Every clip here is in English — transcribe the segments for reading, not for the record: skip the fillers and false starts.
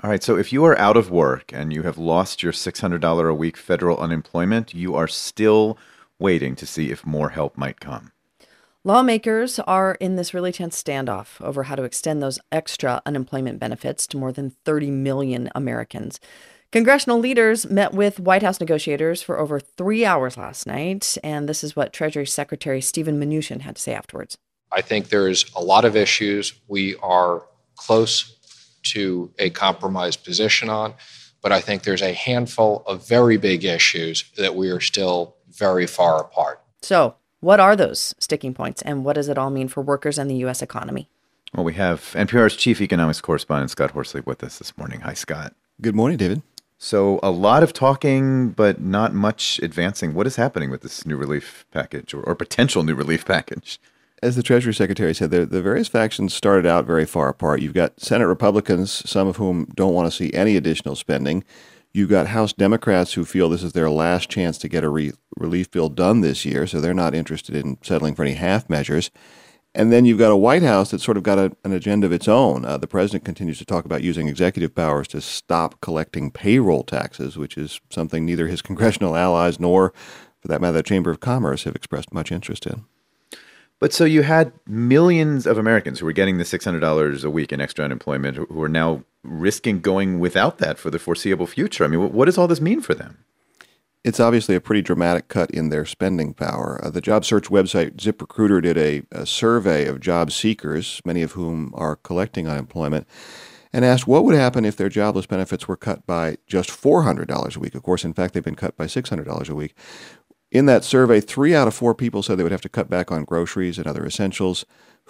All right, so if you are out of work and you have lost your $600 a week federal unemployment, you are still waiting to see if more help might come. Lawmakers are in this really tense standoff over how to extend those extra unemployment benefits to more than 30 million Americans. Congressional leaders met with White House negotiators for over 3 hours last night, and this is what Treasury Secretary Steven Mnuchin had to say afterwards. I think there's a lot of issues we are close to a compromised position on, but I think there's a handful of very big issues that we are still very far apart. So, what are those sticking points, and what does it all mean for workers and the U.S. economy? Well, we have NPR's chief economics correspondent, Scott Horsley, with us this morning. Hi, Scott. Good morning, David. So a lot of talking, but not much advancing. What is happening with this new relief package or potential new relief package? As the Treasury Secretary said, the various factions started out very far apart. You've got Senate Republicans, some of whom don't want to see any additional spending. You've got House Democrats who feel this is their last chance to get a relief bill done this year, so they're not interested in settling for any half measures. And then you've got a White House that's sort of got an agenda of its own. The president continues to talk about using executive powers to stop collecting payroll taxes, which is something neither his congressional allies nor, for that matter, the Chamber of Commerce have expressed much interest in. But so you had millions of Americans who were getting the $600 a week in extra unemployment who are now risking going without that for the foreseeable future. I mean, what does all this mean for them? It's obviously a pretty dramatic cut in their spending power. The job search website ZipRecruiter did a survey of job seekers, many of whom are collecting unemployment, and asked what would happen if their jobless benefits were cut by just $400 a week. Of course, in fact, they've been cut by $600 a week. In that survey, 3 out of 4 people said they would have to cut back on groceries and other essentials.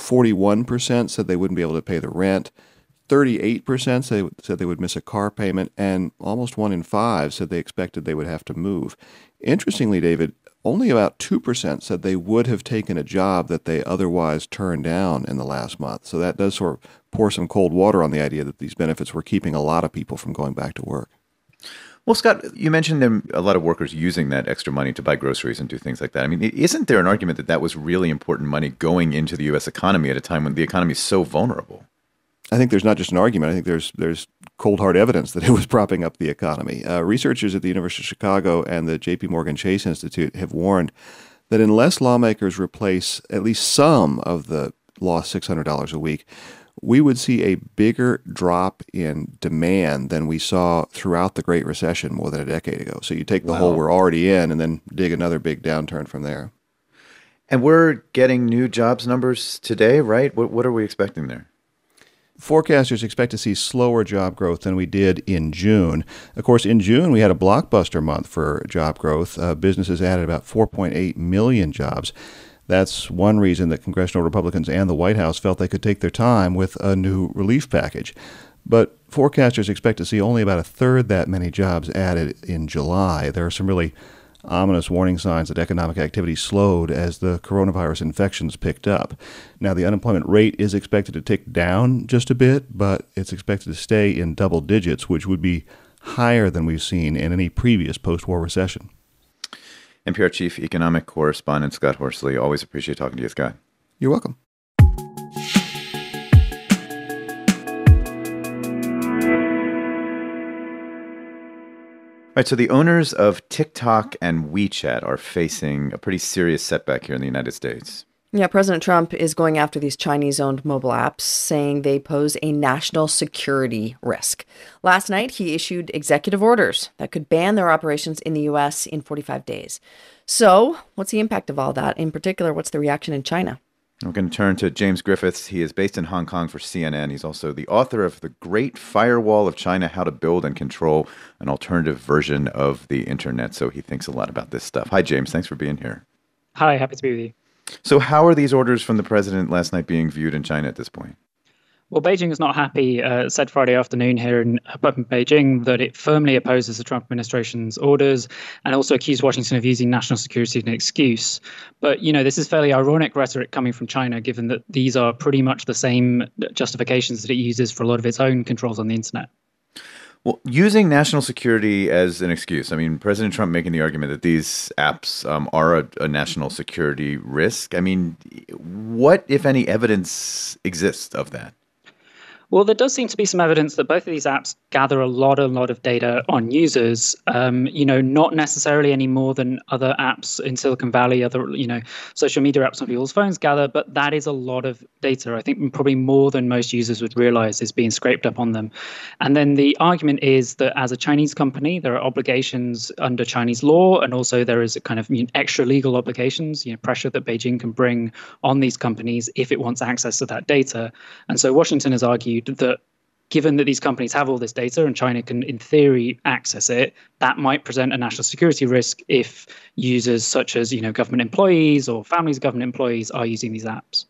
41% said they wouldn't be able to pay the rent. 38% said they would miss a car payment, and almost 1 in 5 said they expected they would have to move. Interestingly, David, only about 2% said they would have taken a job that they otherwise turned down in the last month. So that does sort of pour some cold water on the idea that these benefits were keeping a lot of people from going back to work. Well, Scott, you mentioned a lot of workers using that extra money to buy groceries and do things like that. I mean, isn't there an argument that that was really important money going into the U.S. economy at a time when the economy is so vulnerable? I think there's not just an argument. I think there's cold hard evidence that it was propping up the economy. Researchers at the University of Chicago and the J.P. Morgan Chase Institute have warned that unless lawmakers replace at least some of the lost $600 a week, we would see a bigger drop in demand than we saw throughout the Great Recession more than a decade ago. So you take the hole we're already in and then dig another big downturn from there. And we're getting new jobs numbers today, right? What are we expecting there? Forecasters expect to see slower job growth than we did in June. Of course, in June, we had a blockbuster month for job growth. Businesses added about 4.8 million jobs. That's one reason that congressional Republicans and the White House felt they could take their time with a new relief package. But forecasters expect to see only about a third that many jobs added in July. There are some really ominous warning signs that economic activity slowed as the coronavirus infections picked up. Now, the unemployment rate is expected to tick down just a bit, but it's expected to stay in double digits, which would be higher than we've seen in any previous post-war recession. NPR Chief Economic Correspondent Scott Horsley. Always appreciate talking to you, Scott. You're welcome. Right, so the owners of TikTok and WeChat are facing a pretty serious setback here in the United States. Yeah, President Trump is going after these Chinese-owned mobile apps, saying they pose a national security risk. Last night, he issued executive orders that could ban their operations in the U.S. in 45 days. So, what's the impact of all that? In particular, what's the reaction in China? We're going to turn to James Griffiths. He is based in Hong Kong for CNN. He's also the author of The Great Firewall of China, How to Build and Control an Alternative Version of the Internet. So he thinks a lot about this stuff. Hi, James. Thanks for being here. Hi, happy to be with you. So how are these orders from the president last night being viewed in China at this point? Well, Beijing is not happy, said Friday afternoon here in Beijing that it firmly opposes the Trump administration's orders and also accused Washington of using national security as an excuse. But, this is fairly ironic rhetoric coming from China, given that these are pretty much the same justifications that it uses for a lot of its own controls on the internet. Well, using national security as an excuse, I mean, President Trump making the argument that these apps are a national security risk. I mean, what, if any, evidence exists of that? Well, there does seem to be some evidence that both of these apps gather a lot of data on users. Not necessarily any more than other apps in Silicon Valley, other social media apps on people's phones gather, but that is a lot of data. I think probably more than most users would realize is being scraped up on them. And then the argument is that as a Chinese company, there are obligations under Chinese law, and also there is a kind of extra legal obligations, pressure that Beijing can bring on these companies if it wants access to that data. And so Washington has argued that given that these companies have all this data and China can, in theory, access it, that might present a national security risk if users such as, government employees or families of government employees are using these apps.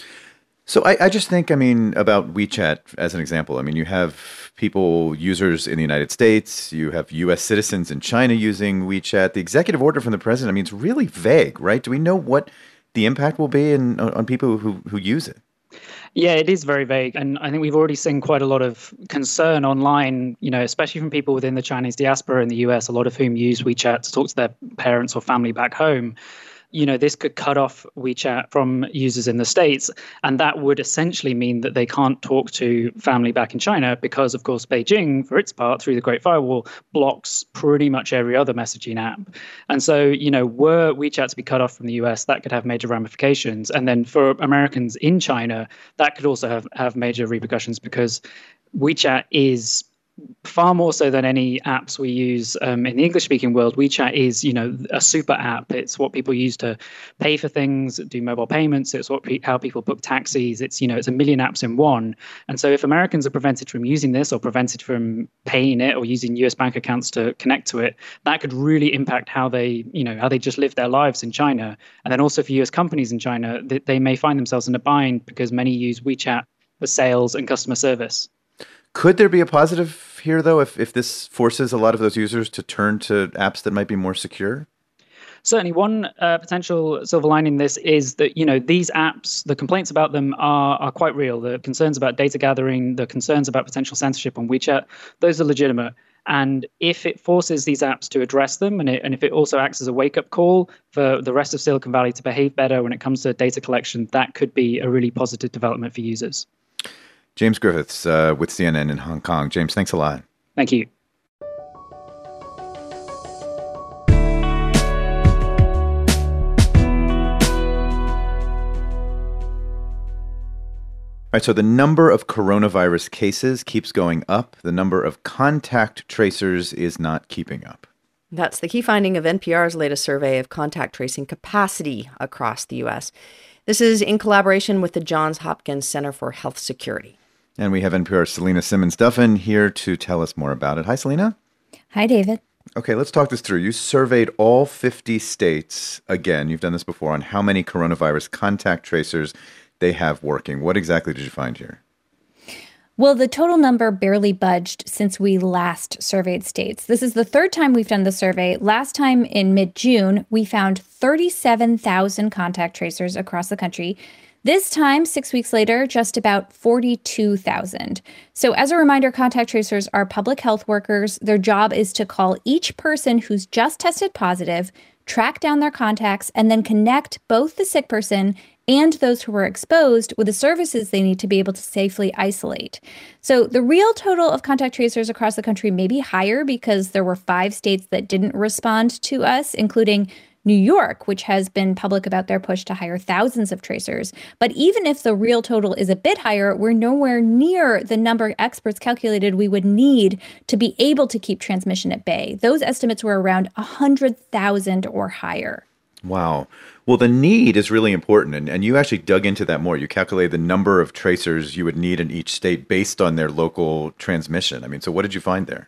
So I just think, about WeChat as an example. You have users in the United States, you have U.S. citizens in China using WeChat. The executive order from the president, it's really vague, right? Do we know what the impact will be on people who use it? Yeah, it is very vague. And I think we've already seen quite a lot of concern online, especially from people within the Chinese diaspora in the US, a lot of whom use WeChat to talk to their parents or family back home. This could cut off WeChat from users in the States. And that would essentially mean that they can't talk to family back in China because, of course, Beijing, for its part, through the Great Firewall, blocks pretty much every other messaging app. And so, were WeChat to be cut off from the US, that could have major ramifications. And then for Americans in China, that could also have major repercussions because WeChat is far more so than any apps we use in the English-speaking world. WeChat is, a super app. It's what people use to pay for things, do mobile payments. It's how people book taxis. It's, it's a million apps in one. And so if Americans are prevented from using this or prevented from paying it or using US bank accounts to connect to it, that could really impact how they just live their lives in China. And then also for US companies in China, they may find themselves in a bind because many use WeChat for sales and customer service. Could there be a positive here, though, if this forces a lot of those users to turn to apps that might be more secure? Certainly, one potential silver lining in this is that, these apps, the complaints about them are quite real. The concerns about data gathering, the concerns about potential censorship on WeChat, those are legitimate. And if it forces these apps to address them, and if it also acts as a wake-up call for the rest of Silicon Valley to behave better when it comes to data collection, that could be a really positive development for users. James Griffiths with CNN in Hong Kong. James, thanks a lot. Thank you. All right, so the number of coronavirus cases keeps going up. The number of contact tracers is not keeping up. That's the key finding of NPR's latest survey of contact tracing capacity across the U.S. This is in collaboration with the Johns Hopkins Center for Health Security. And we have NPR's Selena Simmons-Duffin here to tell us more about it. Hi, Selena. Hi, David. Okay, let's talk this through. You surveyed all 50 states, again, you've done this before, on how many coronavirus contact tracers they have working. What exactly did you find here? Well, the total number barely budged since we last surveyed states. This is the third time we've done the survey. Last time in mid-June, we found 37,000 contact tracers across the country. This time, 6 weeks later, just about 42,000. So as a reminder, contact tracers are public health workers. Their job is to call each person who's just tested positive, track down their contacts, and then connect both the sick person and those who were exposed with the services they need to be able to safely isolate. So the real total of contact tracers across the country may be higher because there were 5 states that didn't respond to us, including New York, which has been public about their push to hire thousands of tracers. But even if the real total is a bit higher, we're nowhere near the number experts calculated we would need to be able to keep transmission at bay. Those estimates were around 100,000 or higher. Wow. Well, the need is really important, and you actually dug into that more. You calculated the number of tracers you would need in each state based on their local transmission. So what did you find there?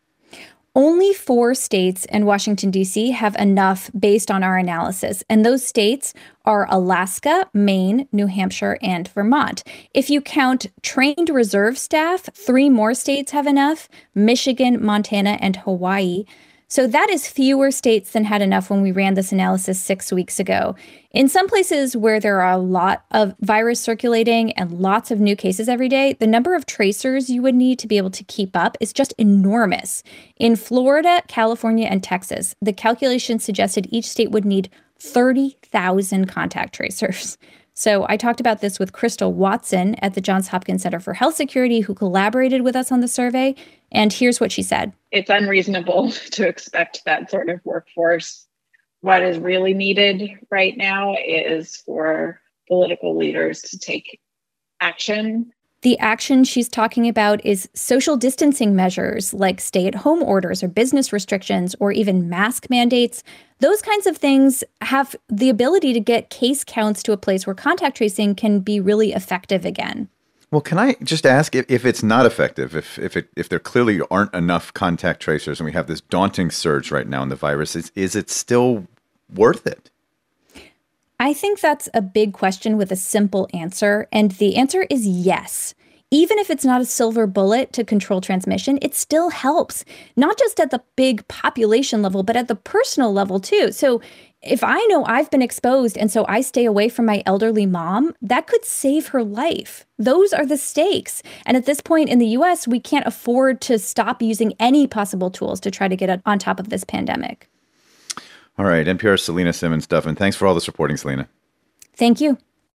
Only 4 states and Washington, D.C. have enough based on our analysis. And those states are Alaska, Maine, New Hampshire, and Vermont. If you count trained reserve staff, 3 more states have enough: Michigan, Montana, and Hawaii. So that is fewer states than had enough when we ran this analysis 6 weeks ago. In some places where there are a lot of virus circulating and lots of new cases every day, the number of tracers you would need to be able to keep up is just enormous. In Florida, California, and Texas, the calculation suggested each state would need 30,000 contact tracers. So I talked about this with Crystal Watson at the Johns Hopkins Center for Health Security, who collaborated with us on the survey. And here's what she said. It's unreasonable to expect that sort of workforce. What is really needed right now is for political leaders to take action. The action she's talking about is social distancing measures like stay-at-home orders or business restrictions or even mask mandates. Those kinds of things have the ability to get case counts to a place where contact tracing can be really effective again. Well, can I just ask if it's not effective, if there clearly aren't enough contact tracers and we have this daunting surge right now in the virus, is it still worth it? I think that's a big question with a simple answer, and the answer is yes. Even if it's not a silver bullet to control transmission, it still helps, not just at the big population level, but at the personal level too. So if I know I've been exposed and so I stay away from my elderly mom, that could save her life. Those are the stakes. And at this point in the US, we can't afford to stop using any possible tools to try to get on top of this pandemic. All right, NPR's Selena Simmons-Duffin. Thanks for all this reporting, Selena. Thank you.